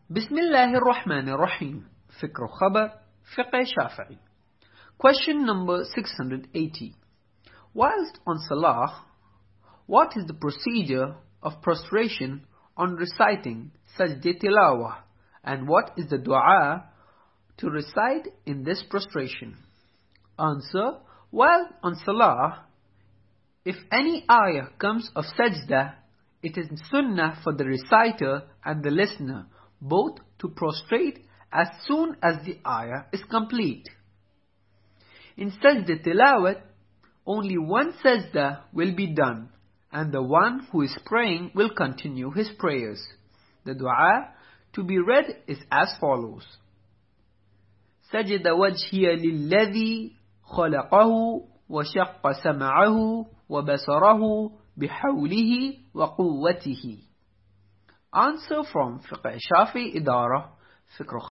بسم الله الرحمن الرحيم. فقه خبر فقه شافعي. Question number 680. Whilst on Salah, what is the procedure of prostration on reciting Sajda Tilawah, and what is the dua to recite in this prostration? Answer. While on Salah, if any ayah comes of Sajda, it is sunnah for the reciter and the listener both to prostrate as soon as the ayah is complete. In Sajda Tilawat, only one sajda will be done, and the one who is praying will continue his prayers. The dua to be read is as follows. سجد وجهي للذي خلقه وشق سمعه وبصره بحوله وقوته. Answer from Fiqh Shafi Idara, Fiqh